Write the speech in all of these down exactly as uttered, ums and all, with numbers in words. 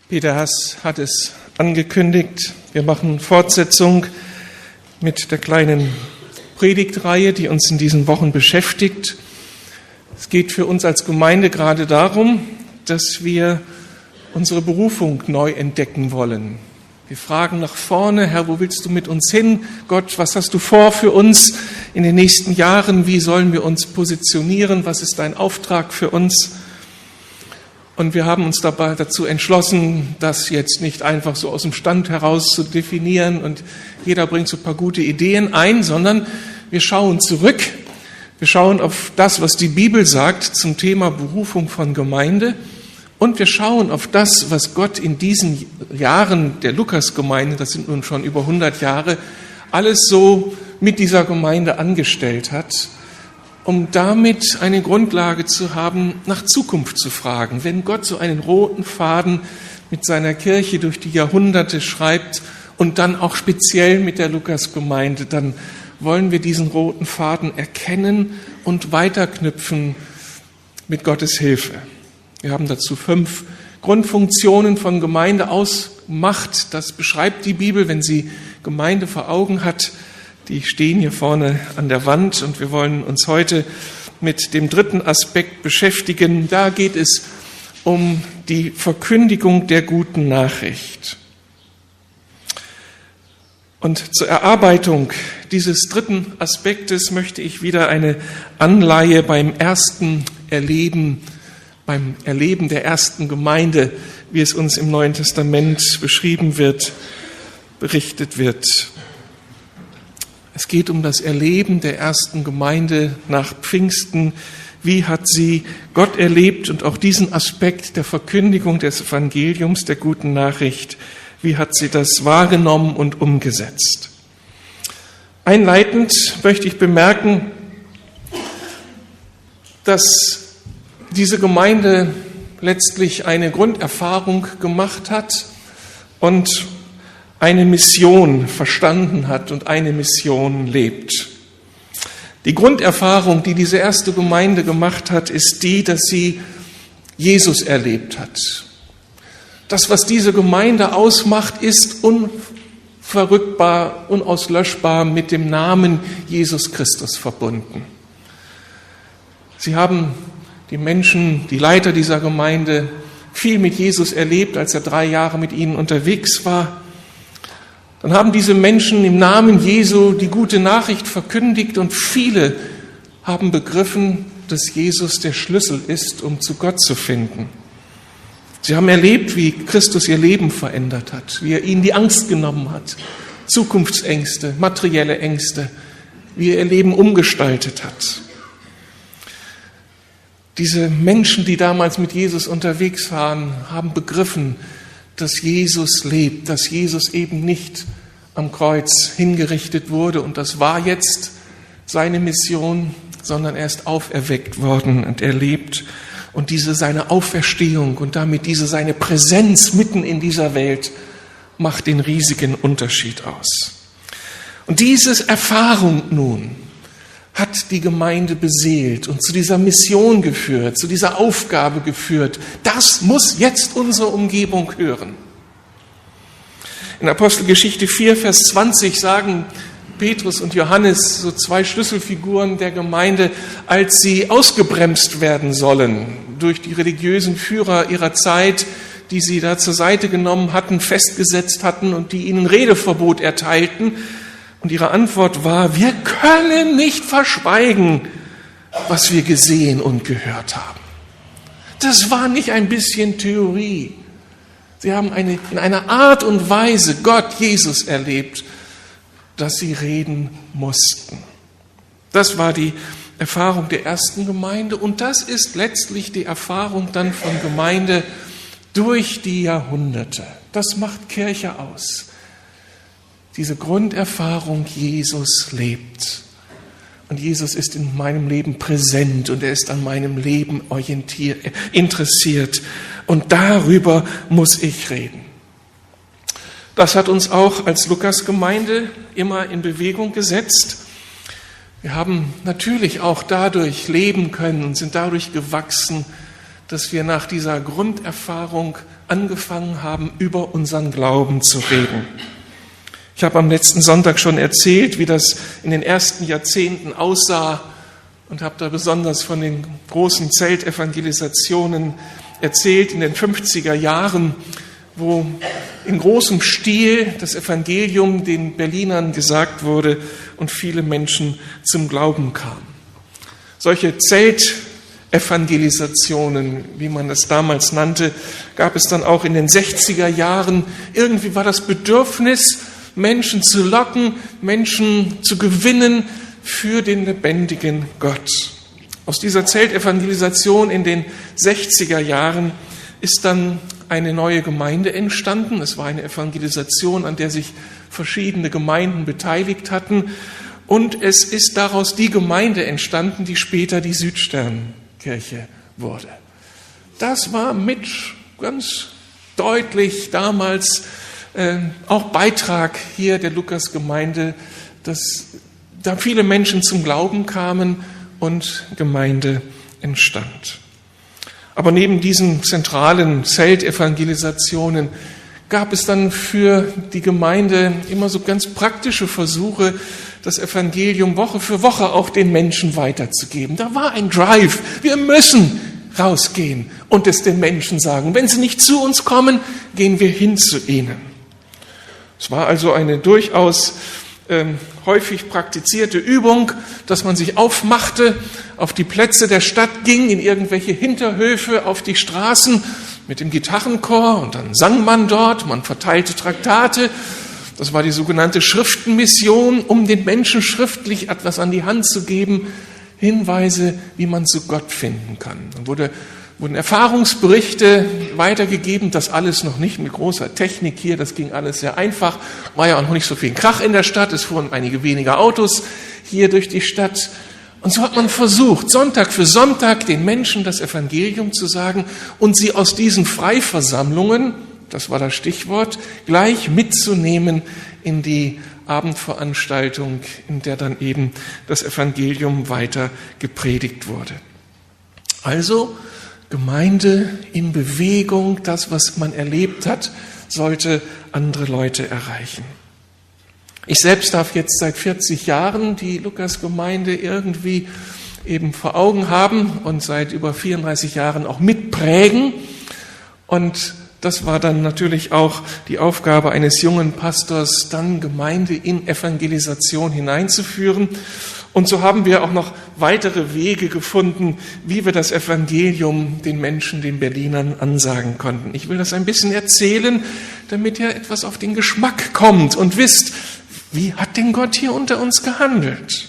Peter Hass hat es angekündigt. Wir machen Fortsetzung mit der kleinen Predigtreihe, die uns in diesen Wochen beschäftigt. Es geht für uns als Gemeinde gerade darum, dass wir unsere Berufung neu entdecken wollen. Wir fragen nach vorne: Herr, wo willst du mit uns hin? Gott, was hast du vor für uns in den nächsten Jahren? Wie sollen wir uns positionieren? Was ist dein Auftrag für uns? Und wir haben uns dabei dazu entschlossen, das jetzt nicht einfach so aus dem Stand heraus zu definieren und jeder bringt so ein paar gute Ideen ein, sondern wir schauen zurück. Wir schauen auf das, was die Bibel sagt zum Thema Berufung von Gemeinde. Und wir schauen auf das, was Gott in diesen Jahren der Lukasgemeinde, das sind nun schon über hundert Jahre, alles so mit dieser Gemeinde angestellt hat, um damit eine Grundlage zu haben, nach Zukunft zu fragen. Wenn Gott so einen roten Faden mit seiner Kirche durch die Jahrhunderte schreibt und dann auch speziell mit der Lukasgemeinde, dann wollen wir diesen roten Faden erkennen und weiterknüpfen mit Gottes Hilfe. Wir haben dazu fünf Grundfunktionen von Gemeinde ausgemacht. Das beschreibt die Bibel, wenn sie Gemeinde vor Augen hat. Die stehen hier vorne an der Wand und wir wollen uns heute mit dem dritten Aspekt beschäftigen. Da geht es um die Verkündigung der guten Nachricht. Und zur Erarbeitung dieses dritten Aspektes möchte ich wieder eine Anleihe beim ersten Erleben, beim Erleben der ersten Gemeinde, wie es uns im Neuen Testament beschrieben wird, berichtet wird. Es geht um das Erleben der ersten Gemeinde nach Pfingsten. Wie hat sie Gott erlebt und auch diesen Aspekt der Verkündigung des Evangeliums, der guten Nachricht, wie hat sie das wahrgenommen und umgesetzt? Einleitend möchte ich bemerken, dass diese Gemeinde letztlich eine Grunderfahrung gemacht hat und eine Mission verstanden hat und eine Mission lebt. Die Grunderfahrung, die diese erste Gemeinde gemacht hat, ist die, dass sie Jesus erlebt hat. Das, was diese Gemeinde ausmacht, ist unverrückbar, unauslöschbar mit dem Namen Jesus Christus verbunden. Sie haben die Menschen, die Leiter dieser Gemeinde, viel mit Jesus erlebt, als er drei Jahre mit ihnen unterwegs war. Dann haben diese Menschen im Namen Jesu die gute Nachricht verkündigt und viele haben begriffen, dass Jesus der Schlüssel ist, um zu Gott zu finden. Sie haben erlebt, wie Christus ihr Leben verändert hat, wie er ihnen die Angst genommen hat, Zukunftsängste, materielle Ängste, wie er ihr Leben umgestaltet hat. Diese Menschen, die damals mit Jesus unterwegs waren, haben begriffen, dass Jesus lebt, dass Jesus eben nicht am Kreuz hingerichtet wurde und das war jetzt seine Mission, sondern er ist auferweckt worden und er lebt. Und diese seine Auferstehung und damit diese seine Präsenz mitten in dieser Welt macht den riesigen Unterschied aus. Und diese Erfahrung nun hat die Gemeinde beseelt und zu dieser Mission geführt, zu dieser Aufgabe geführt. Das muss jetzt unsere Umgebung hören. In Apostelgeschichte vier, Vers zwanzig sagen Petrus und Johannes, so zwei Schlüsselfiguren der Gemeinde, als sie ausgebremst werden sollen durch die religiösen Führer ihrer Zeit, die sie da zur Seite genommen hatten, festgesetzt hatten und die ihnen Redeverbot erteilten. Und ihre Antwort war: Wir können nicht verschweigen, was wir gesehen und gehört haben. Das war nicht ein bisschen Theorie. Sie haben eine, in einer Art und Weise Gott, Jesus erlebt, dass sie reden mussten. Das war die Erfahrung der ersten Gemeinde und das ist letztlich die Erfahrung dann von Gemeinde durch die Jahrhunderte. Das macht Kirche aus. Diese Grunderfahrung, Jesus lebt. Und Jesus ist in meinem Leben präsent und er ist an meinem Leben orientiert, interessiert. Und darüber muss ich reden. Das hat uns auch als Lukasgemeinde immer in Bewegung gesetzt. Wir haben natürlich auch dadurch leben können und sind dadurch gewachsen, dass wir nach dieser Grunderfahrung angefangen haben, über unseren Glauben zu reden. Ich habe am letzten Sonntag schon erzählt, wie das in den ersten Jahrzehnten aussah und habe da besonders von den großen Zeltevangelisationen erzählt in den fünfziger Jahren, wo in großem Stil das Evangelium den Berlinern gesagt wurde und viele Menschen zum Glauben kamen. Solche Zeltevangelisationen, wie man das damals nannte, gab es dann auch in den sechziger Jahren. Irgendwie war das Bedürfnis, Menschen zu locken, Menschen zu gewinnen für den lebendigen Gott. Aus dieser Zeltevangelisation in den sechziger Jahren ist dann eine neue Gemeinde entstanden. Es war eine Evangelisation, an der sich verschiedene Gemeinden beteiligt hatten. Und es ist daraus die Gemeinde entstanden, die später die Südsternkirche wurde. Das war mit ganz deutlich damals äh, auch Beitrag hier der Lukasgemeinde, dass da viele Menschen zum Glauben kamen und Gemeinde entstand. Aber neben diesen zentralen Zeltevangelisationen gab es dann für die Gemeinde immer so ganz praktische Versuche, das Evangelium Woche für Woche auch den Menschen weiterzugeben. Da war ein Drive. Wir müssen rausgehen und es den Menschen sagen. Wenn sie nicht zu uns kommen, gehen wir hin zu ihnen. Es war also eine durchaus ähm, häufig praktizierte Übung, dass man sich aufmachte, auf die Plätze der Stadt ging, in irgendwelche Hinterhöfe, auf die Straßen mit dem Gitarrenchor und dann sang man dort, man verteilte Traktate. Das war die sogenannte Schriftenmission, um den Menschen schriftlich etwas an die Hand zu geben, Hinweise, wie man zu Gott finden kann. Dann wurde, wurden Erfahrungsberichte weitergegeben, das alles noch nicht mit großer Technik hier, das ging alles sehr einfach, war ja auch noch nicht so viel Krach in der Stadt, es fuhren einige weniger Autos hier durch die Stadt. Und so hat man versucht, Sonntag für Sonntag den Menschen das Evangelium zu sagen und sie aus diesen Freiversammlungen, das war das Stichwort, gleich mitzunehmen in die Abendveranstaltung, in der dann eben das Evangelium weiter gepredigt wurde. Also Gemeinde in Bewegung, das, was man erlebt hat, sollte andere Leute erreichen. Ich selbst darf jetzt seit vierzig Jahren die Lukasgemeinde irgendwie eben vor Augen haben und seit über vierunddreißig Jahren auch mitprägen. Und das war dann natürlich auch die Aufgabe eines jungen Pastors, dann Gemeinde in Evangelisation hineinzuführen. Und so haben wir auch noch weitere Wege gefunden, wie wir das Evangelium den Menschen, den Berlinern ansagen konnten. Ich will das ein bisschen erzählen, damit ihr etwas auf den Geschmack kommt und wisst, wie hat denn Gott hier unter uns gehandelt?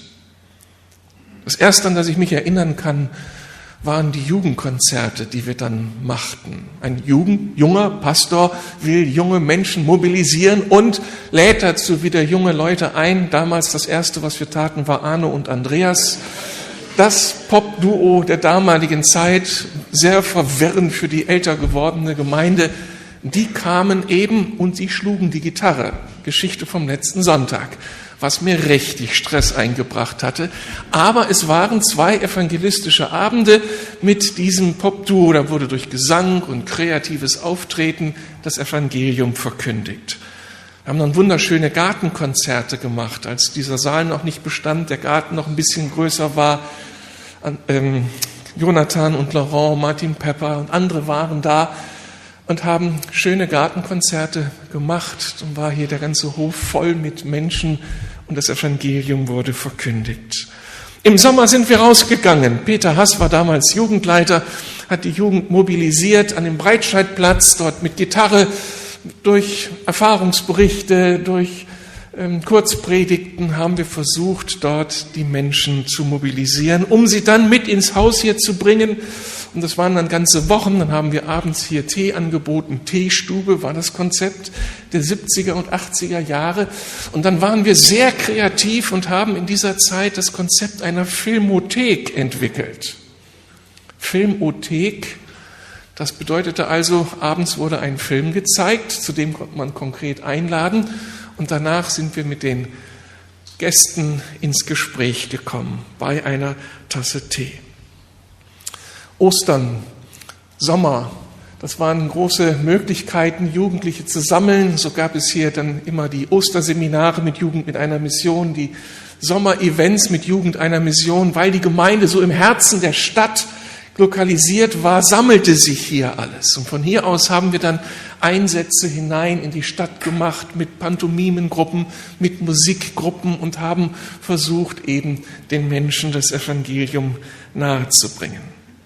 Das Erste, an das ich mich erinnern kann, waren die Jugendkonzerte, die wir dann machten. Ein Jugend, junger Pastor will junge Menschen mobilisieren und lädt dazu wieder junge Leute ein. Damals das Erste, was wir taten, war Arno und Andreas. Das Pop-Duo der damaligen Zeit, sehr verwirrend für die älter gewordene Gemeinde. Die kamen eben und sie schlugen die Gitarre. Geschichte vom letzten Sonntag, was mir richtig Stress eingebracht hatte. Aber es waren zwei evangelistische Abende mit diesem Pop-Duo. Da wurde durch Gesang und kreatives Auftreten das Evangelium verkündigt. Wir haben dann wunderschöne Gartenkonzerte gemacht, als dieser Saal noch nicht bestand, der Garten noch ein bisschen größer war. Ähm, Jonathan und Laurent, Martin Pepper und andere waren da und haben schöne Gartenkonzerte gemacht. Und war hier der ganze Hof voll mit Menschen und das Evangelium wurde verkündigt. Im Sommer sind wir rausgegangen. Peter Hass war damals Jugendleiter, hat die Jugend mobilisiert an dem Breitscheidplatz, dort mit Gitarre, durch Erfahrungsberichte, durch ähm, Kurzpredigten haben wir versucht, dort die Menschen zu mobilisieren, um sie dann mit ins Haus hier zu bringen. Und das waren dann ganze Wochen, dann haben wir abends hier Tee angeboten. Teestube war das Konzept der siebziger und achtziger Jahre. Und dann waren wir sehr kreativ und haben in dieser Zeit das Konzept einer Filmothek entwickelt. Filmothek, das bedeutete also, abends wurde ein Film gezeigt, zu dem konnte man konkret einladen. Und danach sind wir mit den Gästen ins Gespräch gekommen, bei einer Tasse Tee. Ostern, Sommer, Das waren große Möglichkeiten, Jugendliche zu sammeln. So gab es hier dann immer die Osterseminare mit Jugend mit einer Mission, die Sommerevents mit Jugend einer Mission. Weil die Gemeinde so im Herzen der Stadt lokalisiert war, sammelte sich hier alles. Und von hier aus haben wir dann Einsätze hinein in die Stadt gemacht mit Pantomimengruppen, mit Musikgruppen und haben versucht, eben den Menschen das Evangelium nahezubringen.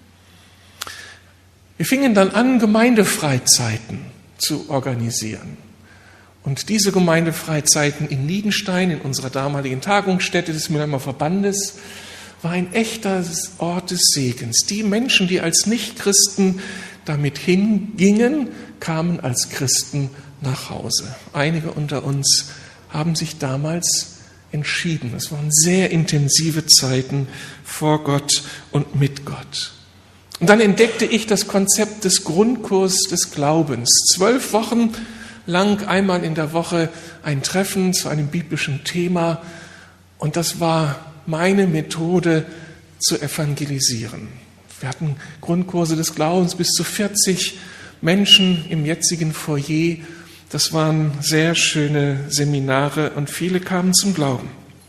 Wir fingen dann an, Gemeindefreizeiten zu organisieren. Und diese Gemeindefreizeiten in Niedenstein, in unserer damaligen Tagungsstätte des Mülheimer Verbandes, war ein echter Ort des Segens. Die Menschen, die als Nichtchristen damit hingingen, kamen als Christen nach Hause. Einige unter uns haben sich damals entschieden. Es waren sehr intensive Zeiten vor Gott und mit Gott. Und dann entdeckte ich das Konzept des Grundkurs des Glaubens. Zwölf Wochen lang, einmal in der Woche, ein Treffen zu einem biblischen Thema. Und das war meine Methode zu evangelisieren. Wir hatten Grundkurse des Glaubens bis zu vierzig Menschen im jetzigen Foyer. Das waren sehr schöne Seminare und viele kamen zum Glauben.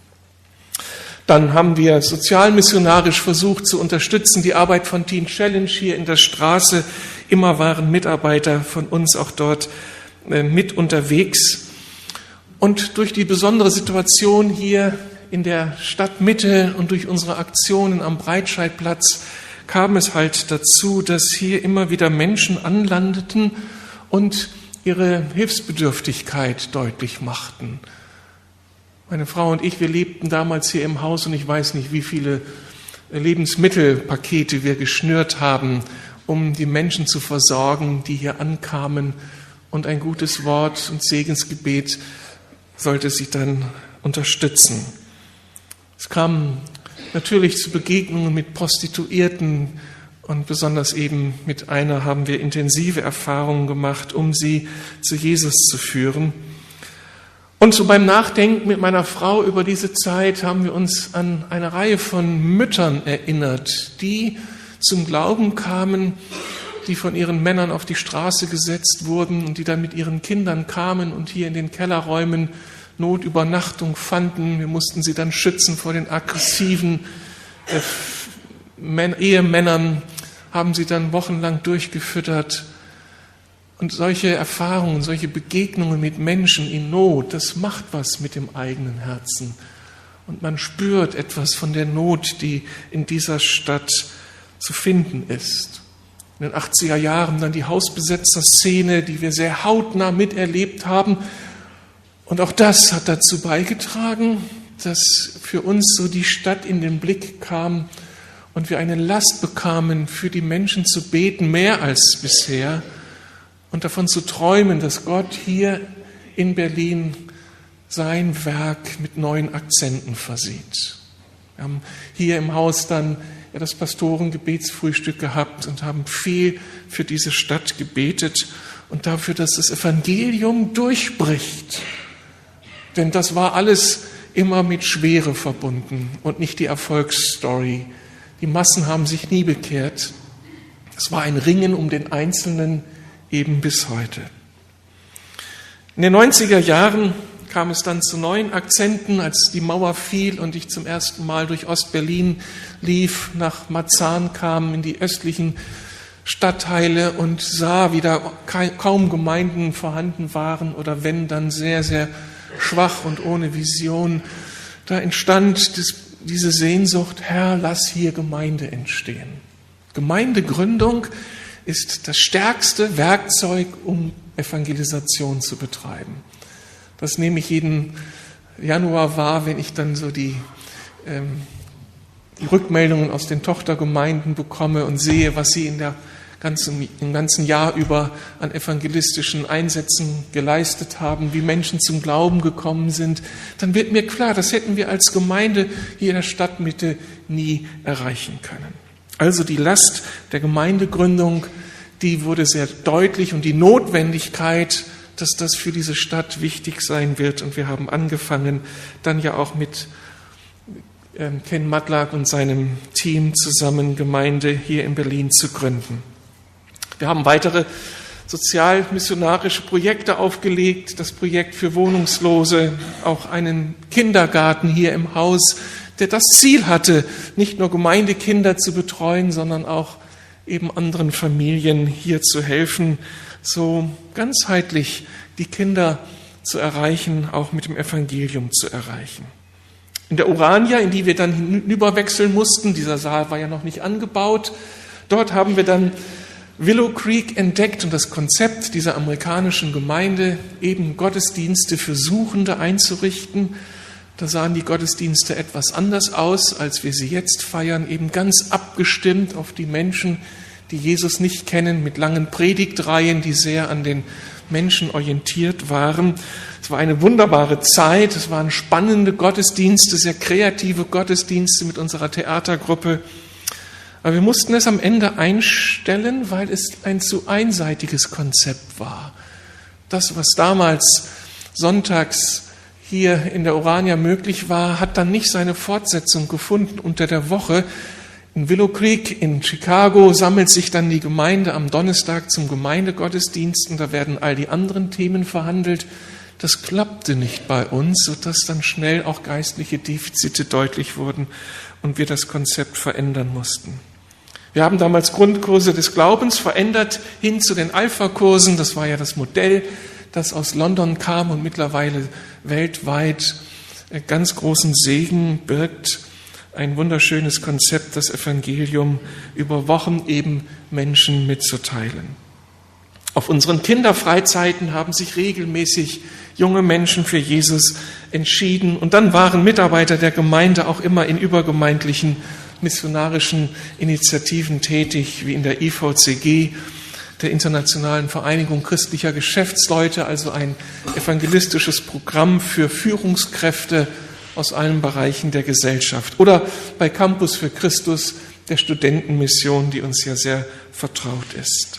Dann haben wir sozialmissionarisch versucht zu unterstützen, die Arbeit von Teen Challenge hier in der Straße. Immer waren Mitarbeiter von uns auch dort mit unterwegs. Und durch die besondere Situation hier in der Stadtmitte und durch unsere Aktionen am Breitscheidplatz kam es halt dazu, dass hier immer wieder Menschen anlandeten und ihre Hilfsbedürftigkeit deutlich machten. Meine Frau und ich, wir lebten damals hier im Haus und ich weiß nicht, wie viele Lebensmittelpakete wir geschnürt haben, um die Menschen zu versorgen, die hier ankamen. Und ein gutes Wort und Segensgebet sollte sie dann unterstützen. Es kam natürlich zu Begegnungen mit Prostituierten und besonders eben mit einer haben wir intensive Erfahrungen gemacht, um sie zu Jesus zu führen. Und so beim Nachdenken mit meiner Frau über diese Zeit haben wir uns an eine Reihe von Müttern erinnert, die zum Glauben kamen, die von ihren Männern auf die Straße gesetzt wurden und die dann mit ihren Kindern kamen und hier in den Kellerräumen Notübernachtung fanden. Wir mussten sie dann schützen vor den aggressiven äh, Ehemännern, haben sie dann wochenlang durchgefüttert. Und solche Erfahrungen, solche Begegnungen mit Menschen in Not, das macht was mit dem eigenen Herzen. Und man spürt etwas von der Not, die in dieser Stadt zu finden ist. In den achtziger Jahren dann die Hausbesetzer-Szene, die wir sehr hautnah miterlebt haben. Und auch das hat dazu beigetragen, dass für uns so die Stadt in den Blick kam und wir eine Last bekamen, für die Menschen zu beten, mehr als bisher. Und davon zu träumen, dass Gott hier in Berlin sein Werk mit neuen Akzenten versieht. Wir haben hier im Haus dann ja das Pastorengebetsfrühstück gehabt und haben viel für diese Stadt gebetet und dafür, dass das Evangelium durchbricht. Denn das war alles immer mit Schwere verbunden und nicht die Erfolgsstory. Die Massen haben sich nie bekehrt. Es war ein Ringen um den Einzelnen, eben bis heute. In den neunziger Jahren kam es dann zu neuen Akzenten, als die Mauer fiel und ich zum ersten Mal durch Ostberlin lief, nach Marzahn kam, in die östlichen Stadtteile und sah, wie da kaum Gemeinden vorhanden waren oder wenn, dann sehr, sehr schwach und ohne Vision. Da entstand das, diese Sehnsucht, Herr, lass hier Gemeinde entstehen. Gemeindegründung ist das stärkste Werkzeug, um Evangelisation zu betreiben. Das nehme ich jeden Januar wahr, wenn ich dann so die, ähm, die Rückmeldungen aus den Tochtergemeinden bekomme und sehe, was sie in der ganzen, im ganzen Jahr über an evangelistischen Einsätzen geleistet haben, wie Menschen zum Glauben gekommen sind. Dann wird mir klar, das hätten wir als Gemeinde hier in der Stadtmitte nie erreichen können. Also die Last der Gemeindegründung, die wurde sehr deutlich und die Notwendigkeit, dass das für diese Stadt wichtig sein wird. Und wir haben angefangen, dann ja auch mit ähm, Ken Matlack und seinem Team zusammen Gemeinde hier in Berlin zu gründen. Wir haben weitere sozialmissionarische Projekte aufgelegt, das Projekt für Wohnungslose, auch einen Kindergarten hier im Haus, der das Ziel hatte, nicht nur Gemeindekinder zu betreuen, sondern auch eben anderen Familien hier zu helfen, so ganzheitlich die Kinder zu erreichen, auch mit dem Evangelium zu erreichen. In der Urania, in die wir dann hinüberwechseln mussten, dieser Saal war ja noch nicht angebaut, dort haben wir dann Willow Creek entdeckt und das Konzept dieser amerikanischen Gemeinde, eben Gottesdienste für Suchende einzurichten. Da sahen die Gottesdienste etwas anders aus, als wir sie jetzt feiern, eben ganz abgestimmt auf die Menschen, die Jesus nicht kennen, mit langen Predigtreihen, die sehr an den Menschen orientiert waren. Es war eine wunderbare Zeit, es waren spannende Gottesdienste, sehr kreative Gottesdienste mit unserer Theatergruppe. Aber wir mussten es am Ende einstellen, weil es ein zu einseitiges Konzept war. Das, was damals sonntags hier in der Urania möglich war, hat dann nicht seine Fortsetzung gefunden unter der Woche. In Willow Creek in Chicago sammelt sich dann die Gemeinde am Donnerstag zum Gemeindegottesdienst und da werden all die anderen Themen verhandelt. Das klappte nicht bei uns, sodass dann schnell auch geistliche Defizite deutlich wurden und wir das Konzept verändern mussten. Wir haben damals Grundkurse des Glaubens verändert hin zu den Alpha-Kursen. Das war ja das Modell, das aus London kam und mittlerweile weltweit ganz großen Segen birgt. Ein wunderschönes Konzept, das Evangelium über Wochen eben Menschen mitzuteilen. Auf unseren Kinderfreizeiten haben sich regelmäßig junge Menschen für Jesus entschieden. Und dann waren Mitarbeiter der Gemeinde auch immer in übergemeindlichen missionarischen Initiativen tätig, wie in der I V C G, der Internationalen Vereinigung christlicher Geschäftsleute, also ein evangelistisches Programm für Führungskräfte aus allen Bereichen der Gesellschaft. Oder bei Campus für Christus, der Studentenmission, die uns ja sehr vertraut ist.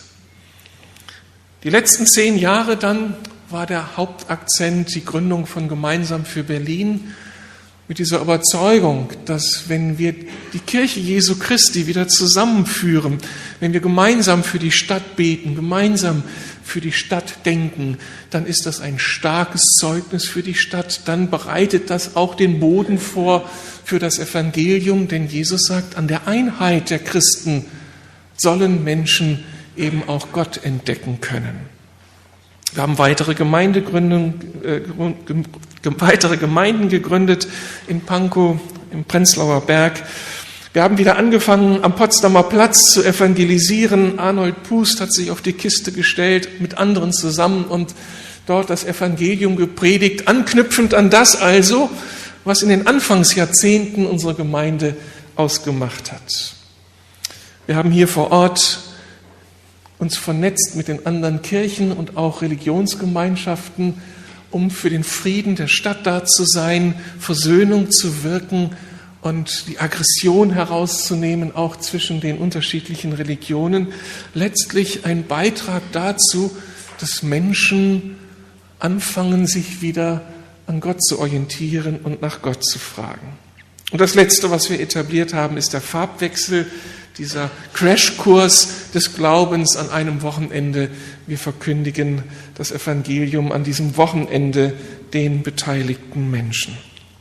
Die letzten zehn Jahre dann war der Hauptakzent die Gründung von Gemeinsam für Berlin, mit dieser Überzeugung, dass wenn wir die Kirche Jesu Christi wieder zusammenführen, wenn wir gemeinsam für die Stadt beten, gemeinsam für die Stadt denken, dann ist das ein starkes Zeugnis für die Stadt. Dann bereitet das auch den Boden vor für das Evangelium, denn Jesus sagt, an der Einheit der Christen sollen Menschen eben auch Gott entdecken können. Wir haben weitere, Gemeindegründung, äh, weitere Gemeinden gegründet in Pankow, im Prenzlauer Berg. Wir haben wieder angefangen, am Potsdamer Platz zu evangelisieren. Arnold Pust hat sich auf die Kiste gestellt, mit anderen zusammen und dort das Evangelium gepredigt, anknüpfend an das also, was in den Anfangsjahrzehnten unsere Gemeinde ausgemacht hat. Wir haben hier vor Ort uns vernetzt mit den anderen Kirchen und auch Religionsgemeinschaften, um für den Frieden der Stadt da zu sein, Versöhnung zu wirken und die Aggression herauszunehmen, auch zwischen den unterschiedlichen Religionen. Letztlich ein Beitrag dazu, dass Menschen anfangen, sich wieder an Gott zu orientieren und nach Gott zu fragen. Und das Letzte, was wir etabliert haben, ist der Farbwechsel, dieser Crashkurs des Glaubens an einem Wochenende. Wir verkündigen das Evangelium an diesem Wochenende den beteiligten Menschen.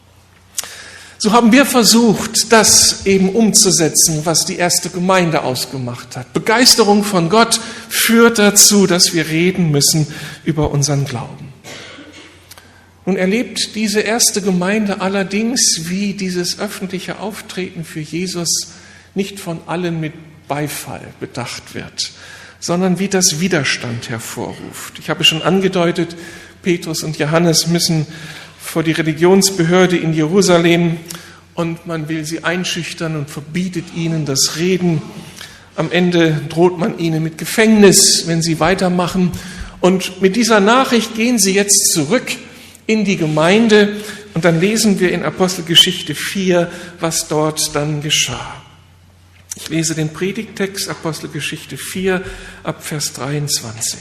So haben wir versucht, das eben umzusetzen, was die erste Gemeinde ausgemacht hat. Begeisterung von Gott führt dazu, dass wir reden müssen über unseren Glauben. Nun erlebt diese erste Gemeinde allerdings, wie dieses öffentliche Auftreten für Jesus nicht von allen mit Beifall bedacht wird, sondern wie das Widerstand hervorruft. Ich habe schon angedeutet, Petrus und Johannes müssen vor die Religionsbehörde in Jerusalem und man will sie einschüchtern und verbietet ihnen das Reden. Am Ende droht man ihnen mit Gefängnis, wenn sie weitermachen. Und mit dieser Nachricht gehen sie jetzt zurück in die Gemeinde und dann lesen wir in Apostelgeschichte vier, was dort dann geschah. Ich lese den Predigttext, Apostelgeschichte vier, ab Vers dreiundzwanzig.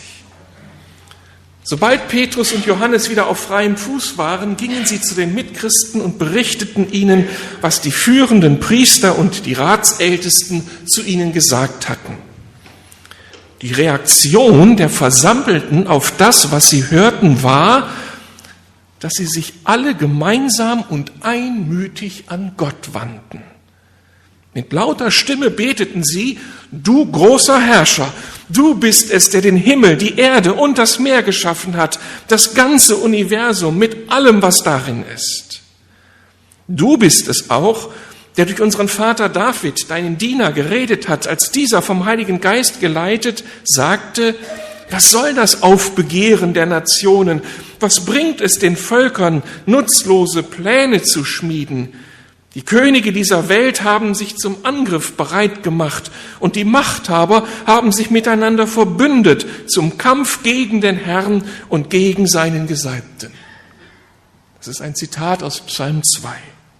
Sobald Petrus und Johannes wieder auf freiem Fuß waren, gingen sie zu den Mitchristen und berichteten ihnen, was die führenden Priester und die Ratsältesten zu ihnen gesagt hatten. Die Reaktion der Versammelten auf das, was sie hörten, war, dass sie sich alle gemeinsam und einmütig an Gott wandten. Mit lauter Stimme beteten sie: Du großer Herrscher, du bist es, der den Himmel, die Erde und das Meer geschaffen hat, das ganze Universum mit allem, was darin ist. Du bist es auch, der durch unseren Vater David, deinen Diener, geredet hat, als dieser vom Heiligen Geist geleitet sagte: Was soll das Aufbegehren der Nationen? Was bringt es den Völkern, nutzlose Pläne zu schmieden? Die Könige dieser Welt haben sich zum Angriff bereit gemacht und die Machthaber haben sich miteinander verbündet zum Kampf gegen den Herrn und gegen seinen Gesalbten. Das ist ein Zitat aus Psalm zwei.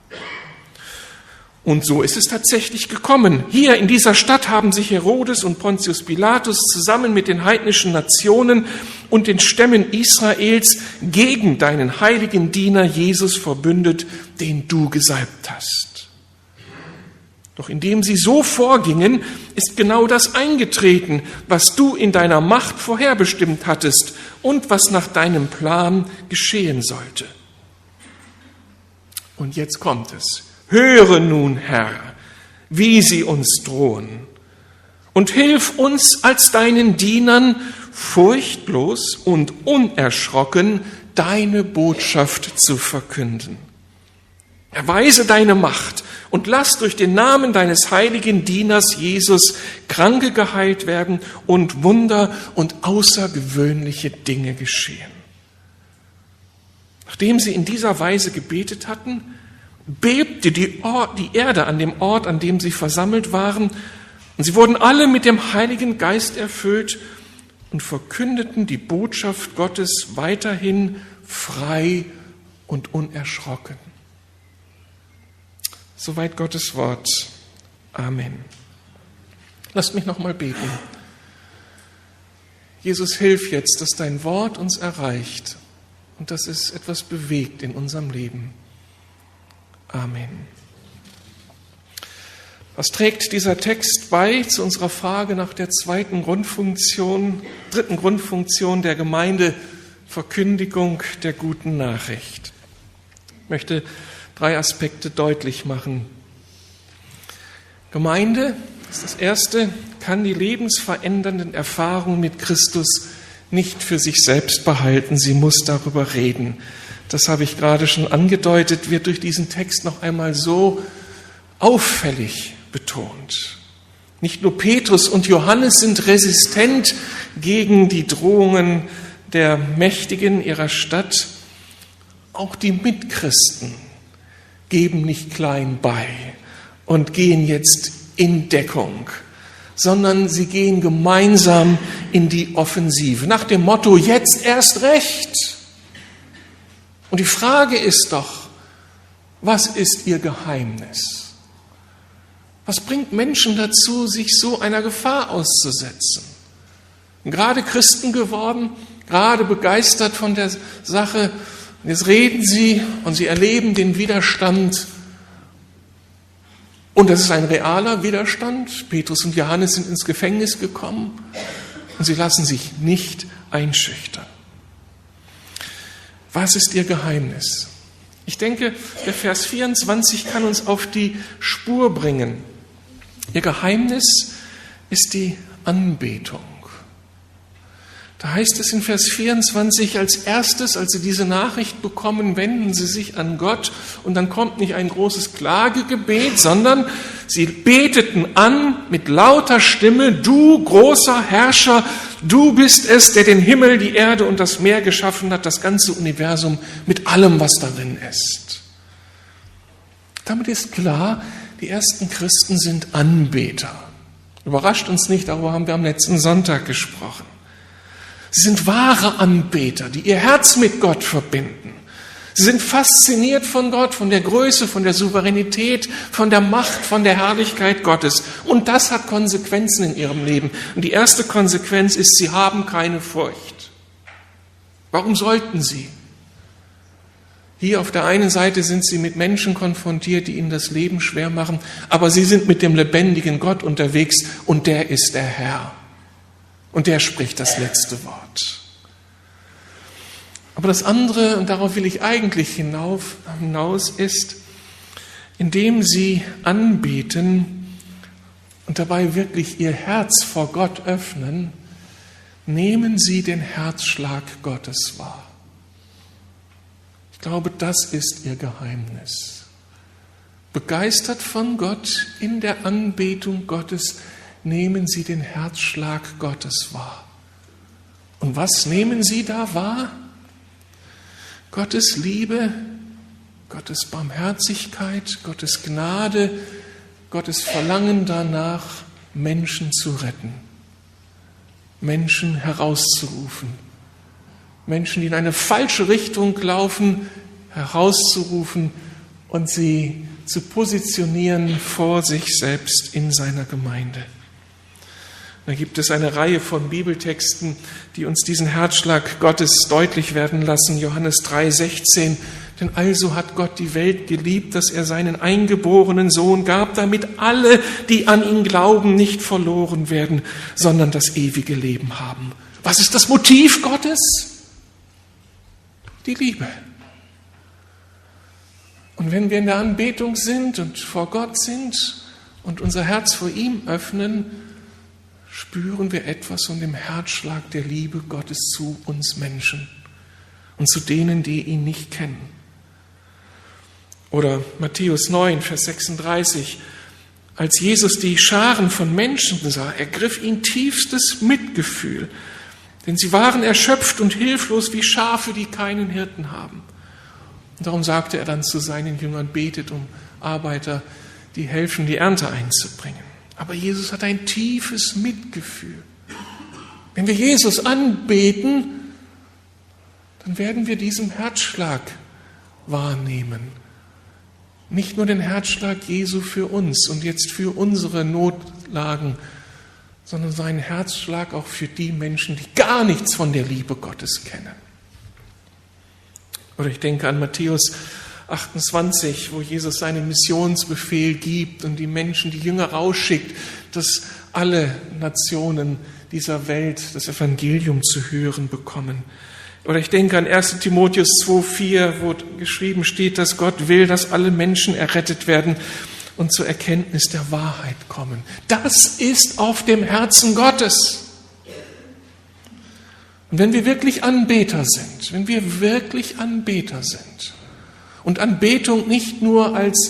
Und so ist es tatsächlich gekommen. Hier in dieser Stadt haben sich Herodes und Pontius Pilatus zusammen mit den heidnischen Nationen und den Stämmen Israels gegen deinen heiligen Diener Jesus verbündet, den du gesalbt hast. Doch indem sie so vorgingen, ist genau das eingetreten, was du in deiner Macht vorherbestimmt hattest und was nach deinem Plan geschehen sollte. Und jetzt kommt es. Höre nun, Herr, wie sie uns drohen, und hilf uns als deinen Dienern, furchtlos und unerschrocken deine Botschaft zu verkünden. Erweise deine Macht und lass durch den Namen deines heiligen Dieners Jesus Kranke geheilt werden und Wunder und außergewöhnliche Dinge geschehen. Nachdem sie in dieser Weise gebetet hatten, bebte die, Ort, die Erde an dem Ort, an dem sie versammelt waren, und sie wurden alle mit dem Heiligen Geist erfüllt und verkündeten die Botschaft Gottes weiterhin frei und unerschrocken. Soweit Gottes Wort. Amen. Lasst mich noch mal beten. Jesus, hilf jetzt, dass dein Wort uns erreicht und dass es etwas bewegt in unserem Leben. Amen. Was trägt dieser Text bei zu unserer Frage nach der zweiten Grundfunktion, dritten Grundfunktion der Gemeinde, Verkündigung der guten Nachricht? Ich möchte drei Aspekte deutlich machen. Gemeinde, das ist das Erste, kann die lebensverändernden Erfahrungen mit Christus nicht für sich selbst behalten. Sie muss darüber reden. Das habe ich gerade schon angedeutet, wird durch diesen Text noch einmal so auffällig betont. Nicht nur Petrus und Johannes sind resistent gegen die Drohungen der Mächtigen ihrer Stadt, auch die Mitchristen geben nicht klein bei und gehen jetzt in Deckung, sondern sie gehen gemeinsam in die Offensive, nach dem Motto, jetzt erst recht. Und die Frage ist doch, was ist ihr Geheimnis? Was bringt Menschen dazu, sich so einer Gefahr auszusetzen? Gerade Christen geworden, gerade begeistert von der Sache, und jetzt reden sie und sie erleben den Widerstand. Und das ist ein realer Widerstand. Petrus und Johannes sind ins Gefängnis gekommen und sie lassen sich nicht einschüchtern. Was ist ihr Geheimnis? Ich denke, der Vers vierundzwanzig kann uns auf die Spur bringen. Ihr Geheimnis ist die Anbetung. Da heißt es in Vers vierundzwanzig, als erstes, als sie diese Nachricht bekommen, wenden sie sich an Gott und dann kommt nicht ein großes Klagegebet, sondern sie beteten an mit lauter Stimme, du großer Herrscher, du bist es, der den Himmel, die Erde und das Meer geschaffen hat, das ganze Universum mit allem, was darin ist. Damit ist klar, die ersten Christen sind Anbeter. Überrascht uns nicht, darüber haben wir am letzten Sonntag gesprochen. Sie sind wahre Anbeter, die ihr Herz mit Gott verbinden. Sie sind fasziniert von Gott, von der Größe, von der Souveränität, von der Macht, von der Herrlichkeit Gottes. Und das hat Konsequenzen in ihrem Leben. Und die erste Konsequenz ist, sie haben keine Furcht. Warum sollten sie? Hier auf der einen Seite sind sie mit Menschen konfrontiert, die ihnen das Leben schwer machen, aber sie sind mit dem lebendigen Gott unterwegs und der ist der Herr. Und der spricht das letzte Wort. Aber das andere, und darauf will ich eigentlich hinauf, hinaus, ist, indem sie anbeten und dabei wirklich ihr Herz vor Gott öffnen, nehmen sie den Herzschlag Gottes wahr. Ich glaube, das ist ihr Geheimnis. Begeistert von Gott, in der Anbetung Gottes, nehmen sie den Herzschlag Gottes wahr. Und was nehmen sie da wahr? Gottes Liebe, Gottes Barmherzigkeit, Gottes Gnade, Gottes Verlangen danach, Menschen zu retten, Menschen herauszurufen, Menschen, die in eine falsche Richtung laufen, herauszurufen und sie zu positionieren vor sich selbst in seiner Gemeinde. Da gibt es eine Reihe von Bibeltexten, die uns diesen Herzschlag Gottes deutlich werden lassen. Johannes drei sechzehn. Denn also hat Gott die Welt geliebt, dass er seinen eingeborenen Sohn gab, damit alle, die an ihn glauben, nicht verloren werden, sondern das ewige Leben haben. Was ist das Motiv Gottes? Die Liebe. Und wenn wir in der Anbetung sind und vor Gott sind und unser Herz vor ihm öffnen, spüren wir etwas von dem Herzschlag der Liebe Gottes zu uns Menschen und zu denen, die ihn nicht kennen. Oder Matthäus neun, Vers sechsunddreißig. Als Jesus die Scharen von Menschen sah, ergriff ihn tiefstes Mitgefühl, denn sie waren erschöpft und hilflos wie Schafe, die keinen Hirten haben. Und darum sagte er dann zu seinen Jüngern, betet um Arbeiter, die helfen, die Ernte einzubringen. Aber Jesus hat ein tiefes Mitgefühl. Wenn wir Jesus anbeten, dann werden wir diesen Herzschlag wahrnehmen. Nicht nur den Herzschlag Jesu für uns und jetzt für unsere Notlagen, sondern seinen Herzschlag auch für die Menschen, die gar nichts von der Liebe Gottes kennen. Oder ich denke an Matthäus achtundzwanzig, wo Jesus seinen Missionsbefehl gibt und die Menschen, die Jünger rausschickt, dass alle Nationen dieser Welt das Evangelium zu hören bekommen. Oder ich denke an erster Timotheus zwei vier, wo geschrieben steht, dass Gott will, dass alle Menschen errettet werden und zur Erkenntnis der Wahrheit kommen. Das ist auf dem Herzen Gottes. Und wenn wir wirklich Anbeter sind, wenn wir wirklich Anbeter sind und Anbetung nicht nur als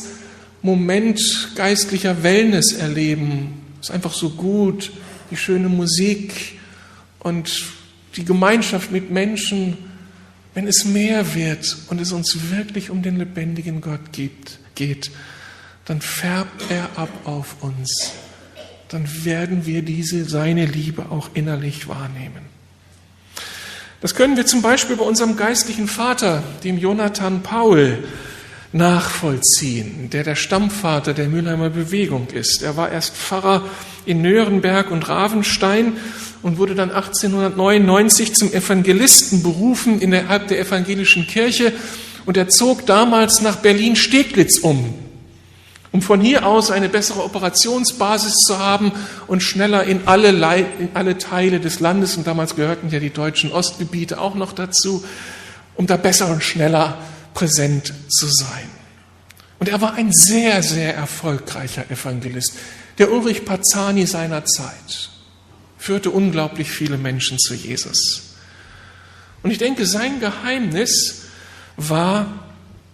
Moment geistlicher Wellness erleben, ist einfach so gut, die schöne Musik und die Gemeinschaft mit Menschen, wenn es mehr wird und es uns wirklich um den lebendigen Gott gibt, geht, dann färbt er ab auf uns. Dann werden wir diese, seine Liebe auch innerlich wahrnehmen. Das können wir zum Beispiel bei unserem geistlichen Vater, dem Jonathan Paul, nachvollziehen, der der Stammvater der Mülheimer Bewegung ist. Er war erst Pfarrer in Nürnberg und Ravenstein und wurde dann achtzehnhundertneunundneunzig zum Evangelisten berufen innerhalb der evangelischen Kirche. Und er zog damals nach Berlin-Steglitz um, um von hier aus eine bessere Operationsbasis zu haben und schneller in alle, Le- in alle Teile des Landes, und damals gehörten ja die deutschen Ostgebiete auch noch dazu, um da besser und schneller präsent zu sein. Und er war ein sehr, sehr erfolgreicher Evangelist. Der Ulrich Parzani seiner Zeit führte unglaublich viele Menschen zu Jesus. Und ich denke, sein Geheimnis war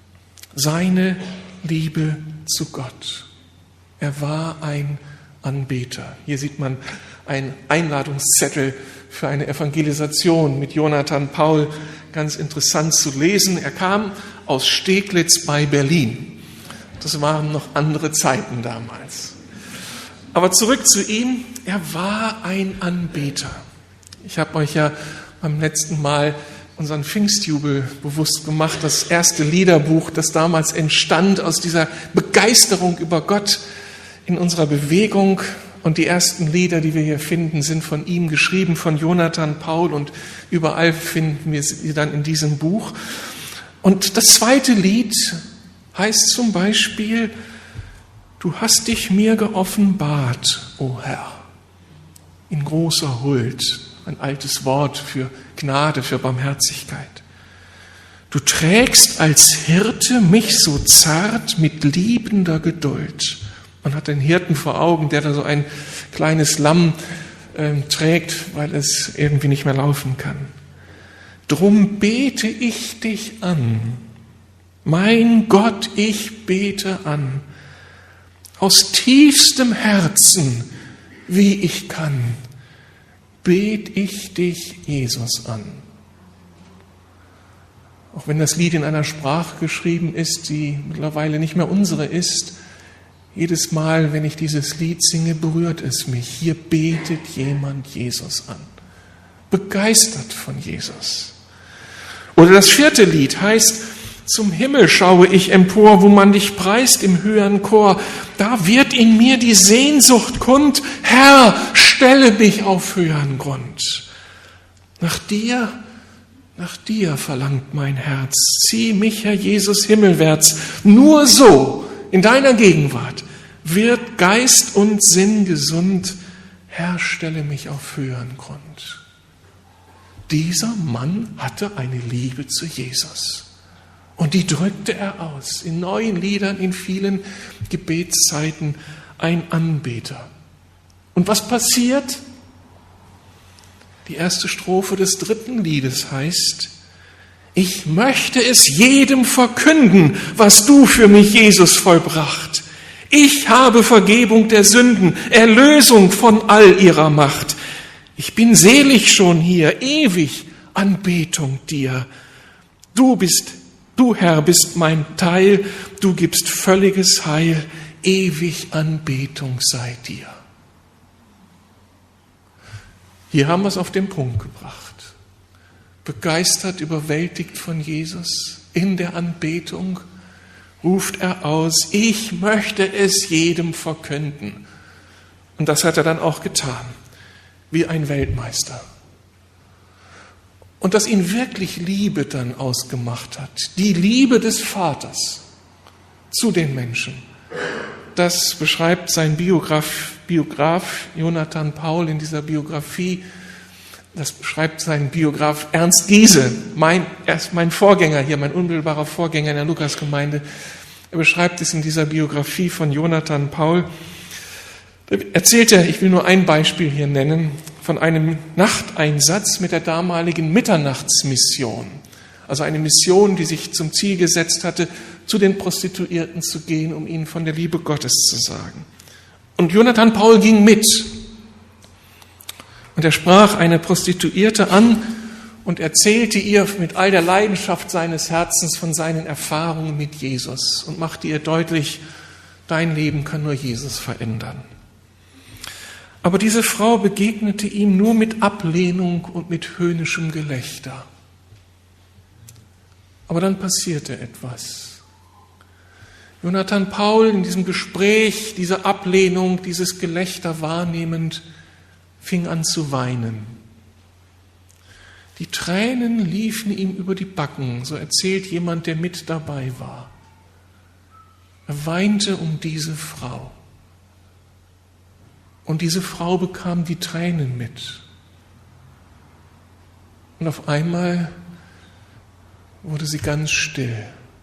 seine Liebe zu Gott. Er war ein Anbeter. Hier sieht man einen Einladungszettel für eine Evangelisation mit Jonathan Paul. Ganz interessant zu lesen. Er kam aus Steglitz bei Berlin. Das waren noch andere Zeiten damals. Aber zurück zu ihm. Er war ein Anbeter. Ich habe euch ja beim letzten Mal unseren Pfingstjubel bewusst gemacht, das erste Liederbuch, das damals entstand aus dieser Begeisterung über Gott in unserer Bewegung. Und die ersten Lieder, die wir hier finden, sind von ihm geschrieben, von Jonathan Paul, und überall finden wir sie dann in diesem Buch. Und das zweite Lied heißt zum Beispiel: Du hast dich mir geoffenbart, o Herr. in großer Huld, ein altes Wort für Gnade, für Barmherzigkeit. Du trägst als Hirte mich so zart mit liebender Geduld. Man hat den Hirten vor Augen, der da so ein kleines Lamm äh, trägt, weil es irgendwie nicht mehr laufen kann. Drum bete ich dich an. Mein Gott, ich bete an. Aus tiefstem Herzen, wie ich kann, bete ich dich, Jesus, an. Auch wenn das Lied in einer Sprache geschrieben ist, die mittlerweile nicht mehr unsere ist, jedes Mal, wenn ich dieses Lied singe, berührt es mich. Hier betet jemand Jesus an. Begeistert von Jesus. Oder das vierte Lied heißt, zum Himmel schaue ich empor, wo man dich preist im höheren Chor. Da wird in mir die Sehnsucht kund, Herr, stelle mich auf höheren Grund. Nach dir, nach dir verlangt mein Herz. Zieh mich, Herr Jesus, himmelwärts. Nur so, in deiner Gegenwart, wird Geist und Sinn gesund. Herr, stelle mich auf höheren Grund. Dieser Mann hatte eine Liebe zu Jesus. Und die drückte er aus, in neuen Liedern, in vielen Gebetszeiten, ein Anbeter. Und was passiert? Die erste Strophe des dritten Liedes heißt, ich möchte es jedem verkünden, was du für mich, Jesus, vollbracht. Ich habe Vergebung der Sünden, Erlösung von all ihrer Macht. Ich bin selig schon hier, ewig Anbetung dir. Du bist Du, Herr, bist mein Teil, du gibst völliges Heil, ewig Anbetung sei dir. Hier haben wir es auf den Punkt gebracht. Begeistert, überwältigt von Jesus, in der Anbetung ruft er aus, ich möchte es jedem verkünden. Und das hat er dann auch getan, wie ein Weltmeister. Und dass ihn wirklich Liebe dann ausgemacht hat, die Liebe des Vaters zu den Menschen, das beschreibt sein Biograf, Biograf Jonathan Paul in dieser Biografie, das beschreibt sein Biograf Ernst Giese, mein, erst mein Vorgänger hier, mein unmittelbarer Vorgänger in der Lukasgemeinde. Er beschreibt es in dieser Biografie von Jonathan Paul. Da erzählt er, ich will nur ein Beispiel hier nennen, von einem Nachteinsatz mit der damaligen Mitternachtsmission. Also eine Mission, die sich zum Ziel gesetzt hatte, zu den Prostituierten zu gehen, um ihnen von der Liebe Gottes zu sagen. Und Jonathan Paul ging mit. Und er sprach eine Prostituierte an und erzählte ihr mit all der Leidenschaft seines Herzens von seinen Erfahrungen mit Jesus und machte ihr deutlich, dein Leben kann nur Jesus verändern. Aber diese Frau begegnete ihm nur mit Ablehnung und mit höhnischem Gelächter. Aber dann passierte etwas. Jonathan Paul in diesem Gespräch, diese Ablehnung, dieses Gelächter wahrnehmend, fing an zu weinen. Die Tränen liefen ihm über die Backen, so erzählt jemand, der mit dabei war. Er weinte um diese Frau. Und diese Frau bekam die Tränen mit. Und auf einmal wurde sie ganz still.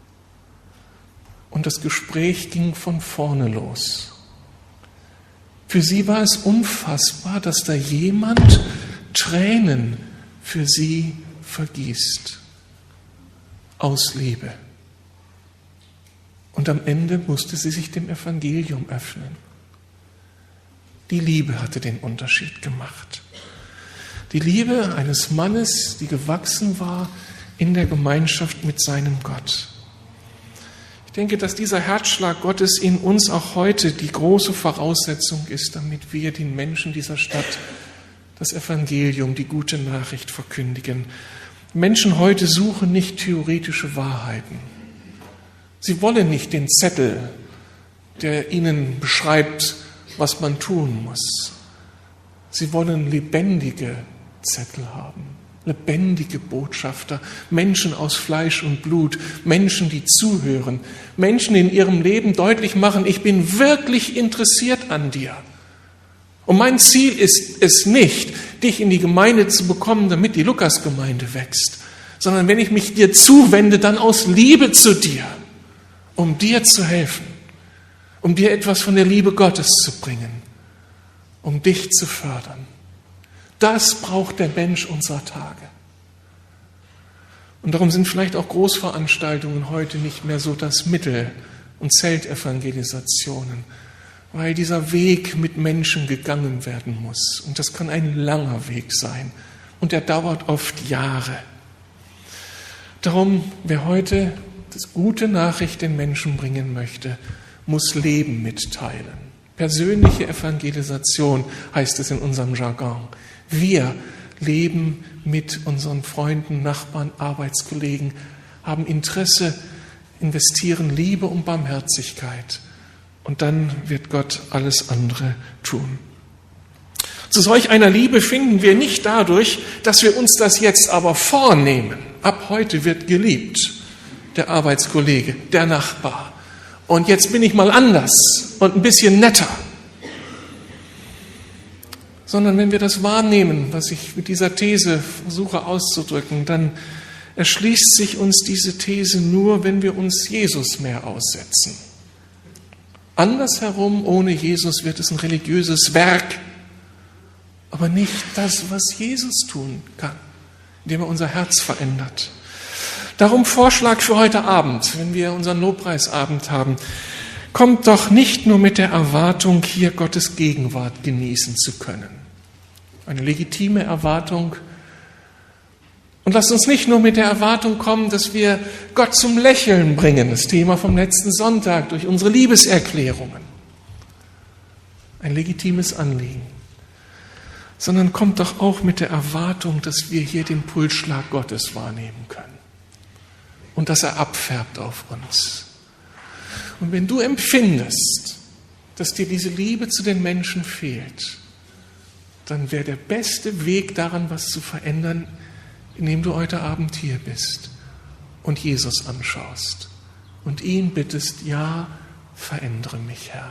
Und das Gespräch ging von vorne los. Für sie war es unfassbar, dass da jemand Tränen für sie vergießt. Aus Liebe. Und am Ende musste sie sich dem Evangelium öffnen. Die Liebe hatte den Unterschied gemacht. Die Liebe eines Mannes, die gewachsen war in der Gemeinschaft mit seinem Gott. Ich denke, dass dieser Herzschlag Gottes in uns auch heute die große Voraussetzung ist, damit wir den Menschen dieser Stadt das Evangelium, die gute Nachricht verkündigen. Menschen heute suchen nicht theoretische Wahrheiten. Sie wollen nicht den Zettel, der ihnen beschreibt, was man tun muss. Sie wollen lebendige Zettel haben, lebendige Botschafter, Menschen aus Fleisch und Blut, Menschen, die zuhören, Menschen in ihrem Leben deutlich machen, ich bin wirklich interessiert an dir. Und mein Ziel ist es nicht, dich in die Gemeinde zu bekommen, damit die Lukasgemeinde wächst, sondern wenn ich mich dir zuwende, dann aus Liebe zu dir, um dir zu helfen, um dir etwas von der Liebe Gottes zu bringen, um dich zu fördern. Das braucht der Mensch unserer Tage. Und darum sind vielleicht auch Großveranstaltungen heute nicht mehr so das Mittel und Zeltevangelisationen, weil dieser Weg mit Menschen gegangen werden muss. Und das kann ein langer Weg sein. Und er dauert oft Jahre. Darum, wer heute das gute Nachricht den Menschen bringen möchte, muss Leben mitteilen. Persönliche Evangelisation heißt es in unserem Jargon. Wir leben mit unseren Freunden, Nachbarn, Arbeitskollegen, haben Interesse, investieren Liebe und Barmherzigkeit. Und dann wird Gott alles andere tun. Zu solch einer Liebe finden wir nicht dadurch, dass wir uns das jetzt aber vornehmen. Ab heute wird geliebt, der Arbeitskollege, der Nachbar. Und jetzt bin ich mal anders und ein bisschen netter. Sondern wenn wir das wahrnehmen, was ich mit dieser These versuche auszudrücken, dann erschließt sich uns diese These nur, wenn wir uns Jesus mehr aussetzen. Andersherum, ohne Jesus wird es ein religiöses Werk, aber nicht das, was Jesus tun kann, indem er unser Herz verändert. Darum Vorschlag für heute Abend, wenn wir unseren Lobpreisabend haben, kommt doch nicht nur mit der Erwartung, hier Gottes Gegenwart genießen zu können. Eine legitime Erwartung. Und lasst uns nicht nur mit der Erwartung kommen, dass wir Gott zum Lächeln bringen, das Thema vom letzten Sonntag, durch unsere Liebeserklärungen. Ein legitimes Anliegen. Sondern kommt doch auch mit der Erwartung, dass wir hier den Pulsschlag Gottes wahrnehmen können. Und dass er abfärbt auf uns. Und wenn du empfindest, dass dir diese Liebe zu den Menschen fehlt, dann wäre der beste Weg daran, was zu verändern, indem du heute Abend hier bist und Jesus anschaust und ihn bittest, ja, verändere mich, Herr.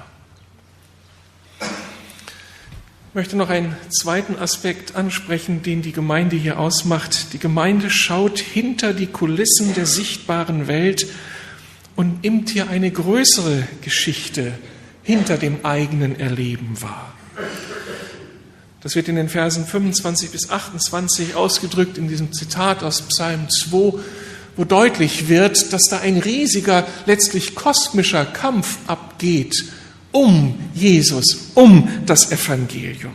Ich möchte noch einen zweiten Aspekt ansprechen, den die Gemeinde hier ausmacht. Die Gemeinde schaut hinter die Kulissen der sichtbaren Welt und nimmt hier eine größere Geschichte hinter dem eigenen Erleben wahr. Das wird in den Versen fünfundzwanzig bis achtundzwanzig ausgedrückt in diesem Zitat aus Psalm zwei, wo deutlich wird, dass da ein riesiger, letztlich kosmischer Kampf abgeht um Jesus, um das Evangelium.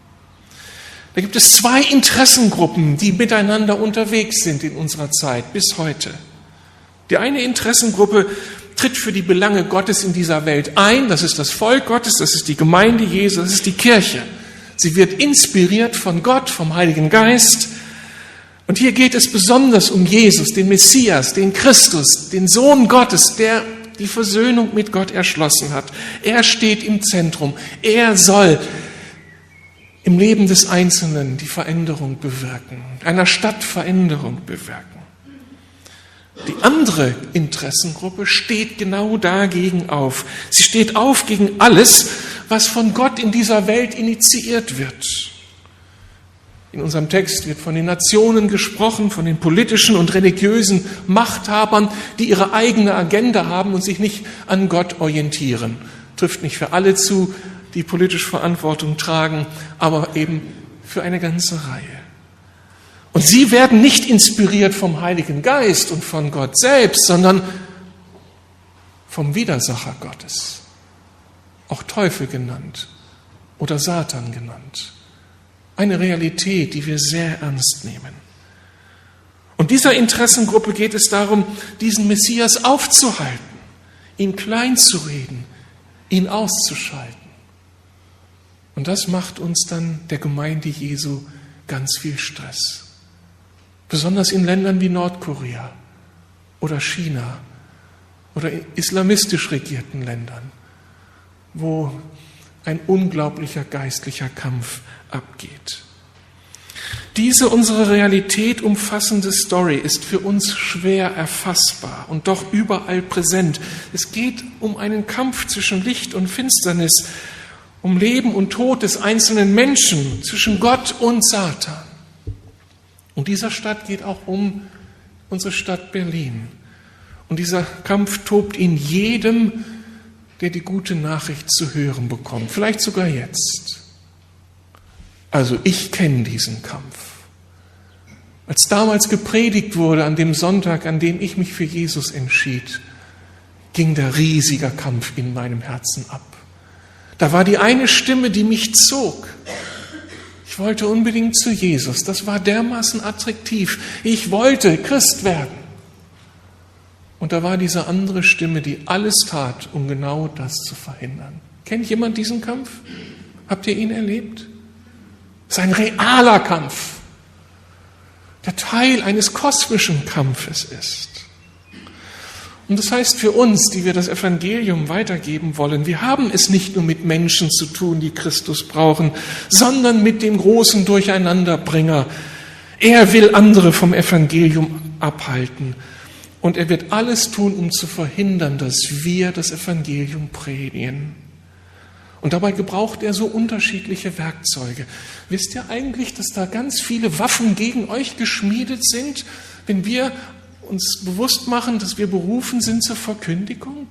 Da gibt es zwei Interessengruppen, die miteinander unterwegs sind in unserer Zeit bis heute. Die eine Interessengruppe tritt für die Belange Gottes in dieser Welt ein. Das ist das Volk Gottes, das ist die Gemeinde Jesu, das ist die Kirche. Sie wird inspiriert von Gott, vom Heiligen Geist. Und hier geht es besonders um Jesus, den Messias, den Christus, den Sohn Gottes, der die Versöhnung mit Gott erschlossen hat. Er steht im Zentrum. Er soll im Leben des Einzelnen die Veränderung bewirken, einer Stadt Veränderung bewirken. Die andere Interessengruppe steht genau dagegen auf. Sie steht auf gegen alles, was von Gott in dieser Welt initiiert wird. In unserem Text wird von den Nationen gesprochen, von den politischen und religiösen Machthabern, die ihre eigene Agenda haben und sich nicht an Gott orientieren. Trifft nicht für alle zu, die politisch Verantwortung tragen, aber eben für eine ganze Reihe. Und sie werden nicht inspiriert vom Heiligen Geist und von Gott selbst, sondern vom Widersacher Gottes, auch Teufel genannt oder Satan genannt. Eine Realität, die wir sehr ernst nehmen. Und dieser Interessengruppe geht es darum, diesen Messias aufzuhalten, ihn klein zu reden, ihn auszuschalten. Und das macht uns dann der Gemeinde Jesu ganz viel Stress. Besonders in Ländern wie Nordkorea oder China oder in islamistisch regierten Ländern, wo ein unglaublicher geistlicher Kampf abgeht. Diese unsere Realität umfassende Story ist für uns schwer erfassbar und doch überall präsent. Es geht um einen Kampf zwischen Licht und Finsternis, um Leben und Tod des einzelnen Menschen, zwischen Gott und Satan. Und dieser Stadt geht auch um unsere Stadt Berlin. Und dieser Kampf tobt in jedem, der die gute Nachricht zu hören bekommt, vielleicht sogar jetzt. Also ich kenne diesen Kampf. Als damals gepredigt wurde an dem Sonntag, an dem ich mich für Jesus entschied, ging der riesige Kampf in meinem Herzen ab. Da war die eine Stimme, die mich zog. Ich wollte unbedingt zu Jesus. Das war dermaßen attraktiv. Ich wollte Christ werden. Und da war diese andere Stimme, die alles tat, um genau das zu verhindern. Kennt jemand diesen Kampf? Habt ihr ihn erlebt? Es ist ein realer Kampf, der Teil eines kosmischen Kampfes ist. Und das heißt für uns, die wir das Evangelium weitergeben wollen, wir haben es nicht nur mit Menschen zu tun, die Christus brauchen, sondern mit dem großen Durcheinanderbringer. Er will andere vom Evangelium abhalten. Und er wird alles tun, um zu verhindern, dass wir das Evangelium predigen. Und dabei gebraucht er so unterschiedliche Werkzeuge. Wisst ihr eigentlich, dass da ganz viele Waffen gegen euch geschmiedet sind, wenn wir uns bewusst machen, dass wir berufen sind zur Verkündigung?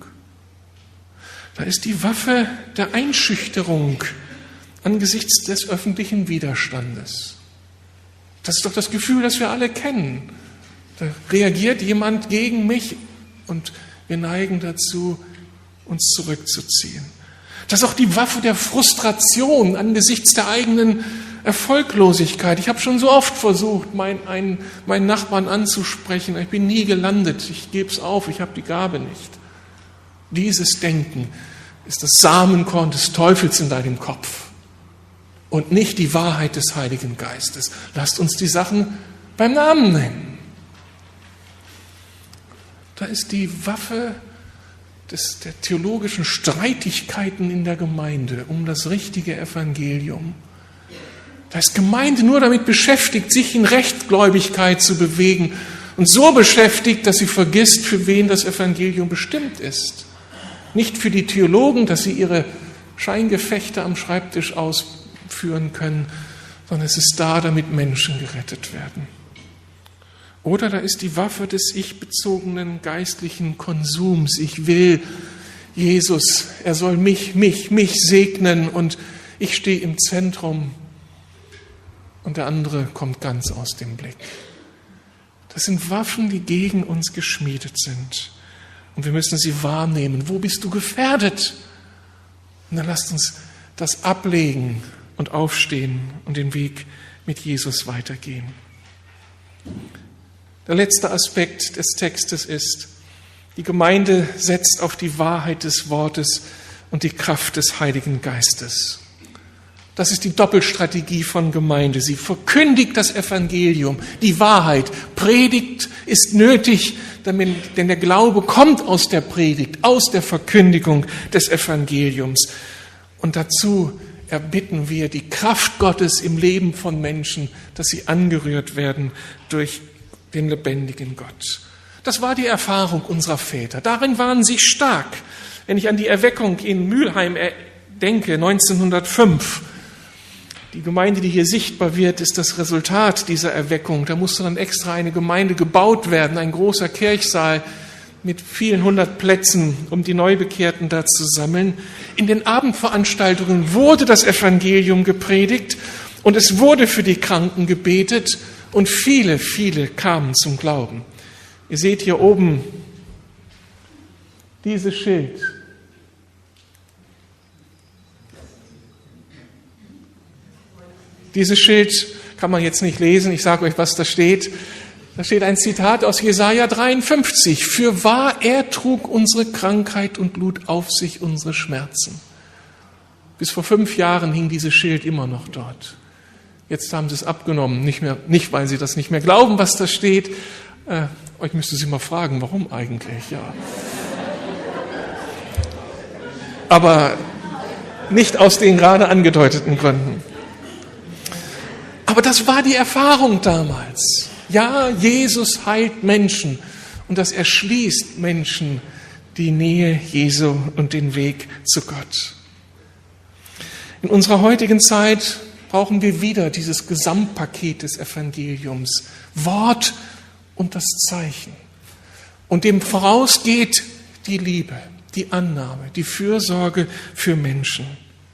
Da ist die Waffe der Einschüchterung angesichts des öffentlichen Widerstandes. Das ist doch das Gefühl, das wir alle kennen. Da reagiert jemand gegen mich und wir neigen dazu, uns zurückzuziehen. Das ist auch die Waffe der Frustration angesichts der eigenen Erfolglosigkeit. Ich habe schon so oft versucht, meinen, einen, meinen Nachbarn anzusprechen. Ich bin nie gelandet. Ich gebe es auf. Ich habe die Gabe nicht. Dieses Denken ist das Samenkorn des Teufels in deinem Kopf und nicht die Wahrheit des Heiligen Geistes. Lasst uns die Sachen beim Namen nennen. Da ist die Waffe Des, der theologischen Streitigkeiten in der Gemeinde um das richtige Evangelium. Da ist Gemeinde nur damit beschäftigt, sich in Rechtgläubigkeit zu bewegen und so beschäftigt, dass sie vergisst, für wen das Evangelium bestimmt ist. Nicht für die Theologen, dass sie ihre Scheingefechte am Schreibtisch ausführen können, sondern es ist da, damit Menschen gerettet werden. Oder da ist die Waffe des ich-bezogenen geistlichen Konsums. Ich will Jesus, er soll mich, mich, mich segnen und ich stehe im Zentrum und der andere kommt ganz aus dem Blick. Das sind Waffen, die gegen uns geschmiedet sind und wir müssen sie wahrnehmen. Wo bist du gefährdet? Und dann lasst uns das ablegen und aufstehen und den Weg mit Jesus weitergehen. Der letzte Aspekt des Textes ist, die Gemeinde setzt auf die Wahrheit des Wortes und die Kraft des Heiligen Geistes. Das ist die Doppelstrategie von Gemeinde. Sie verkündigt das Evangelium, die Wahrheit. Predigt ist nötig, damit, denn der Glaube kommt aus der Predigt, aus der Verkündigung des Evangeliums. Und dazu erbitten wir die Kraft Gottes im Leben von Menschen, dass sie angerührt werden durch den lebendigen Gott. Das war die Erfahrung unserer Väter. Darin waren sie stark. Wenn ich an die Erweckung in Mülheim denke, neunzehnhundertfünf, die Gemeinde, die hier sichtbar wird, ist das Resultat dieser Erweckung. Da musste dann extra eine Gemeinde gebaut werden, ein großer Kirchsaal mit vielen hundert Plätzen, um die Neubekehrten da zu sammeln. In den Abendveranstaltungen wurde das Evangelium gepredigt und es wurde für die Kranken gebetet. Und viele, viele kamen zum Glauben. Ihr seht hier oben dieses Schild. Dieses Schild kann man jetzt nicht lesen. Ich sage euch, was da steht. Da steht ein Zitat aus Jesaja dreiundfünfzig. Fürwahr, er trug unsere Krankheit und lud auf sich unsere Schmerzen. Bis vor fünf Jahren hing dieses Schild immer noch dort. Jetzt haben sie es abgenommen, nicht mehr, nicht weil sie das nicht mehr glauben, was da steht. Äh, euch müsste sie mal fragen, warum eigentlich, ja. Aber nicht aus den gerade angedeuteten Gründen. Aber das war die Erfahrung damals. Ja, Jesus heilt Menschen und das erschließt Menschen die Nähe Jesu und den Weg zu Gott. In unserer heutigen Zeit brauchen wir wieder dieses Gesamtpaket des Evangeliums. Wort und das Zeichen. Und dem vorausgeht die Liebe, die Annahme, die Fürsorge für Menschen.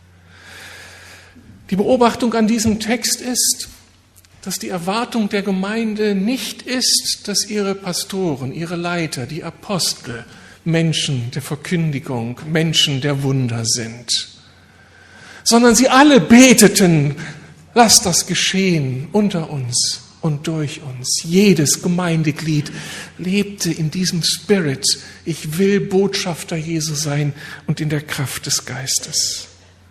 Die Beobachtung an diesem Text ist, dass die Erwartung der Gemeinde nicht ist, dass ihre Pastoren, ihre Leiter, die Apostel Menschen der Verkündigung, Menschen der Wunder sind, sondern sie alle beteten, lass das geschehen unter uns und durch uns. Jedes Gemeindeglied lebte in diesem Spirit, ich will Botschafter Jesu sein und in der Kraft des Geistes.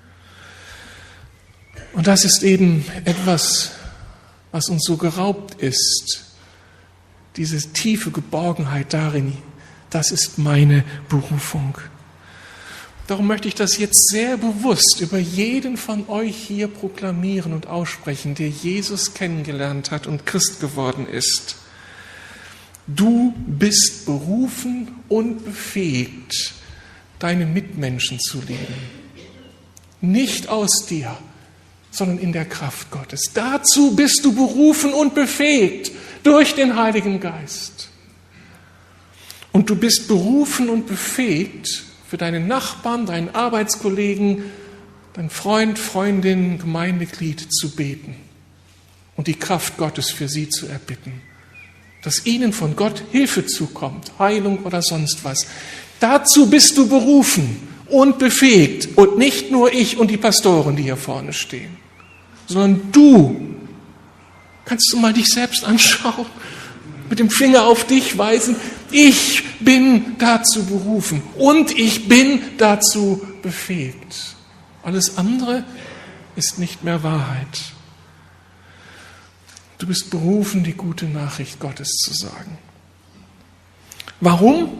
Und das ist eben etwas, was uns so geraubt ist, diese tiefe Geborgenheit darin, das ist meine Berufung. Darum möchte ich das jetzt sehr bewusst über jeden von euch hier proklamieren und aussprechen, der Jesus kennengelernt hat und Christ geworden ist. Du bist berufen und befähigt, deine Mitmenschen zu lieben. Nicht aus dir, sondern in der Kraft Gottes. Dazu bist du berufen und befähigt durch den Heiligen Geist. Und du bist berufen und befähigt, für deinen Nachbarn, deinen Arbeitskollegen, deinen Freund, Freundin, Gemeindeglied zu beten und die Kraft Gottes für sie zu erbitten. Dass ihnen von Gott Hilfe zukommt, Heilung oder sonst was. Dazu bist du berufen und befähigt und nicht nur ich und die Pastoren, die hier vorne stehen, sondern du. Kannst du mal dich selbst anschauen, mit dem Finger auf dich weisen? Ich bin dazu berufen und ich bin dazu befähigt. Alles andere ist nicht mehr Wahrheit. Du bist berufen, die gute Nachricht Gottes zu sagen. Warum?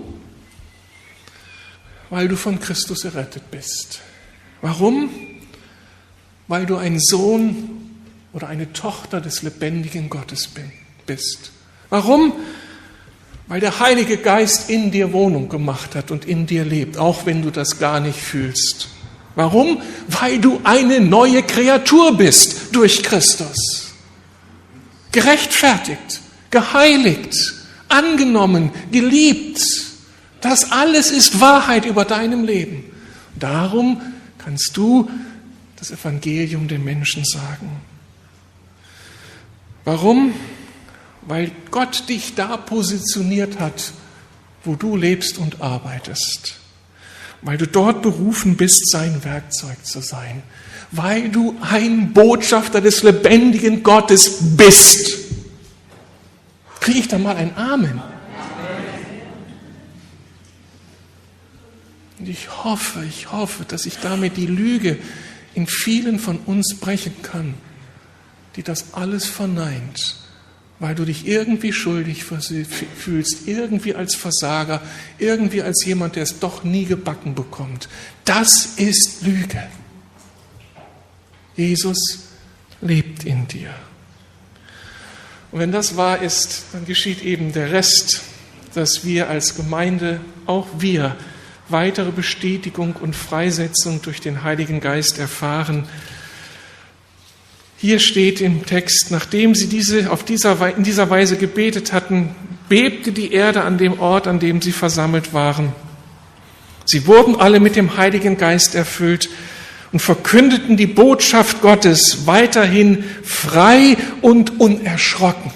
Weil du von Christus errettet bist. Warum? Weil du ein Sohn oder eine Tochter des lebendigen Gottes bist. Warum? Weil der Heilige Geist in dir Wohnung gemacht hat und in dir lebt, auch wenn du das gar nicht fühlst. Warum? Weil du eine neue Kreatur bist durch Christus. Gerechtfertigt, geheiligt, angenommen, geliebt. Das alles ist Wahrheit über deinem Leben. Darum kannst du das Evangelium den Menschen sagen. Warum? Weil Gott dich da positioniert hat, wo du lebst und arbeitest. Weil du dort berufen bist, sein Werkzeug zu sein. Weil du ein Botschafter des lebendigen Gottes bist. Kriege ich da mal ein Amen? Und ich hoffe, ich hoffe, dass ich damit die Lüge in vielen von uns brechen kann, die das alles verneint, weil du dich irgendwie schuldig fühlst, irgendwie als Versager, irgendwie als jemand, der es doch nie gebacken bekommt. Das ist Lüge. Jesus lebt in dir. Und wenn das wahr ist, dann geschieht eben der Rest, dass wir als Gemeinde, auch wir, weitere Bestätigung und Freisetzung durch den Heiligen Geist erfahren. Hier steht im Text, nachdem sie diese, auf dieser, in dieser Weise gebetet hatten, bebte die Erde an dem Ort, an dem sie versammelt waren. Sie wurden alle mit dem Heiligen Geist erfüllt und verkündeten die Botschaft Gottes weiterhin frei und unerschrocken.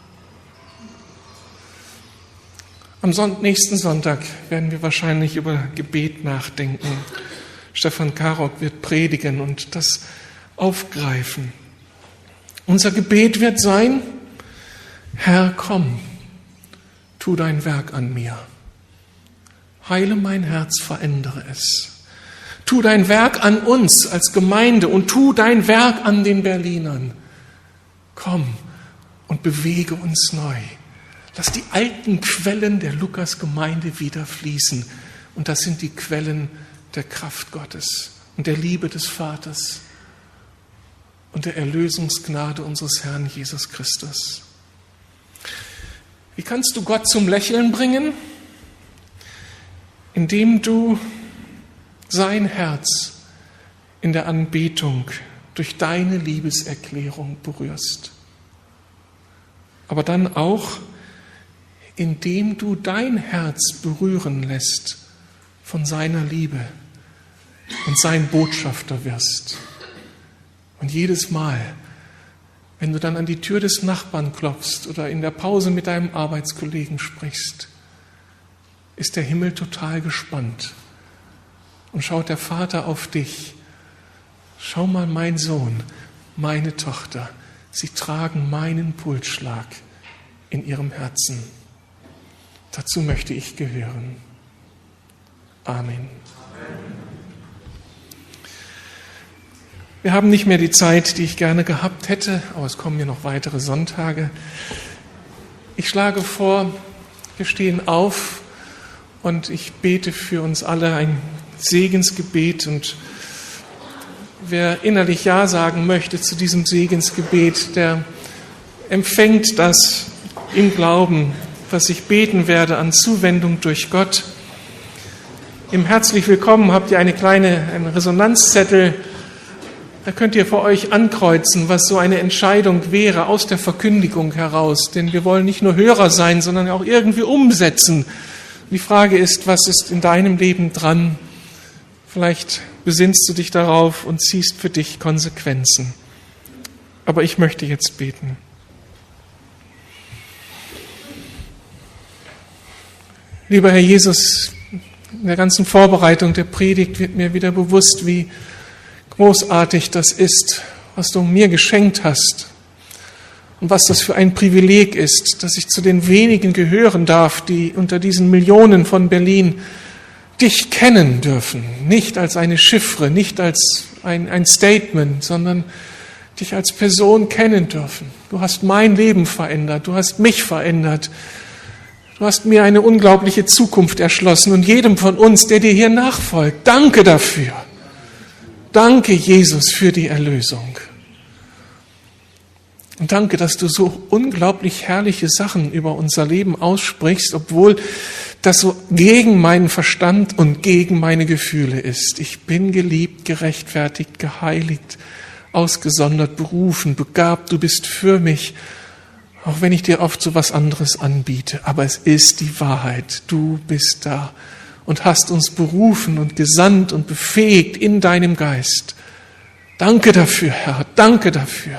Am nächsten Sonntag werden wir wahrscheinlich über Gebet nachdenken. Stefan Karok wird predigen und das aufgreifen. Unser Gebet wird sein: Herr, komm, tu dein Werk an mir. Heile mein Herz, verändere es. Tu dein Werk an uns als Gemeinde und tu dein Werk an den Berlinern. Komm und bewege uns neu. Lass die alten Quellen der Lukas-Gemeinde wieder fließen. Und das sind die Quellen der Kraft Gottes und der Liebe des Vaters und der Erlösungsgnade unseres Herrn Jesus Christus. Wie kannst du Gott zum Lächeln bringen? Indem du sein Herz in der Anbetung durch deine Liebeserklärung berührst. Aber dann auch, indem du dein Herz berühren lässt von seiner Liebe und sein Botschafter wirst. Und jedes Mal, wenn du dann an die Tür des Nachbarn klopfst oder in der Pause mit deinem Arbeitskollegen sprichst, ist der Himmel total gespannt und schaut der Vater auf dich. Schau mal, mein Sohn, meine Tochter, sie tragen meinen Pulsschlag in ihrem Herzen. Dazu möchte ich gehören. Amen. Wir haben nicht mehr die Zeit, die ich gerne gehabt hätte, aber es kommen ja noch weitere Sonntage. Ich schlage vor, wir stehen auf und ich bete für uns alle ein Segensgebet. Und wer innerlich Ja sagen möchte zu diesem Segensgebet, der empfängt das im Glauben, was ich beten werde an Zuwendung durch Gott. Im Herzlich Willkommen habt ihr eine kleine einen Resonanzzettel. Da könnt ihr für euch ankreuzen, was so eine Entscheidung wäre aus der Verkündigung heraus. Denn wir wollen nicht nur Hörer sein, sondern auch irgendwie umsetzen. Die Frage ist, was ist in deinem Leben dran? Vielleicht besinnst du dich darauf und ziehst für dich Konsequenzen. Aber ich möchte jetzt beten. Lieber Herr Jesus, in der ganzen Vorbereitung der Predigt wird mir wieder bewusst, wie großartig das ist, was du mir geschenkt hast und was das für ein Privileg ist, dass ich zu den wenigen gehören darf, die unter diesen Millionen von Berlin dich kennen dürfen. Nicht als eine Chiffre, nicht als ein, ein Statement, sondern dich als Person kennen dürfen. Du hast mein Leben verändert, du hast mich verändert. Du hast mir eine unglaubliche Zukunft erschlossen und jedem von uns, der dir hier nachfolgt, danke dafür. Danke, Jesus, für die Erlösung. Und danke, dass du so unglaublich herrliche Sachen über unser Leben aussprichst, obwohl das so gegen meinen Verstand und gegen meine Gefühle ist. Ich bin geliebt, gerechtfertigt, geheiligt, ausgesondert, berufen, begabt. Du bist für mich, auch wenn ich dir oft so was anderes anbiete. Aber es ist die Wahrheit. Du bist da und hast uns berufen und gesandt und befähigt in deinem Geist. Danke dafür, Herr, danke dafür.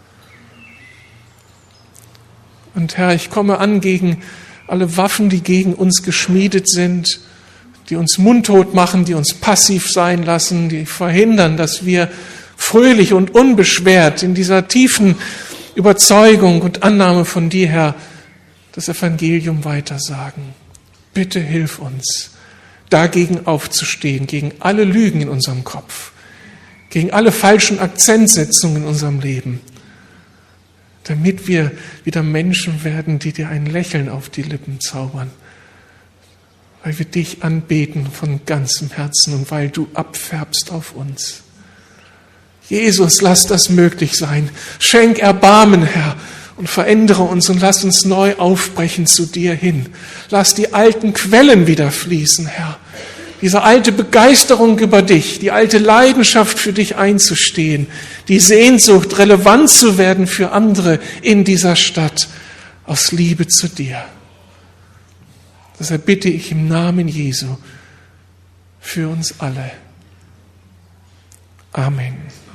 Und Herr, ich komme an gegen alle Waffen, die gegen uns geschmiedet sind, die uns mundtot machen, die uns passiv sein lassen, die verhindern, dass wir fröhlich und unbeschwert in dieser tiefen Überzeugung und Annahme von dir, Herr, das Evangelium weitersagen. Bitte hilf uns, dagegen aufzustehen, gegen alle Lügen in unserem Kopf, gegen alle falschen Akzentsetzungen in unserem Leben, damit wir wieder Menschen werden, die dir ein Lächeln auf die Lippen zaubern, weil wir dich anbeten von ganzem Herzen und weil du abfärbst auf uns. Jesus, lass das möglich sein. Schenk Erbarmen, Herr, und verändere uns und lass uns neu aufbrechen zu dir hin. Lass die alten Quellen wieder fließen, Herr. Diese alte Begeisterung über dich, die alte Leidenschaft für dich einzustehen, die Sehnsucht, relevant zu werden für andere in dieser Stadt, aus Liebe zu dir. Deshalb bitte ich im Namen Jesu für uns alle. Amen.